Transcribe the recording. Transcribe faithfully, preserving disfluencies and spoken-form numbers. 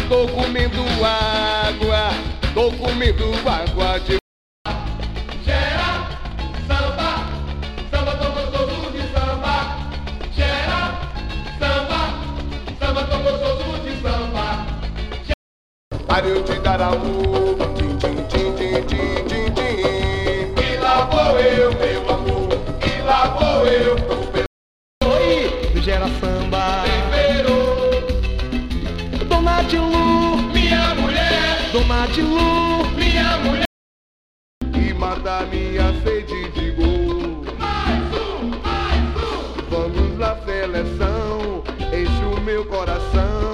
Tô comendo água, tô comendo água de... Gera samba, samba tô gostoso de samba. Gera samba, samba tô gostoso de samba. Areu te dar amor, tim, tim, tim, tim, tim, tim, tim. E lá vou eu, meu amor, e lá vou eu. Oi, gera samba. Dona Dilu, Minha mulher, Dona Dilu, minha mulher. E mata minha sede.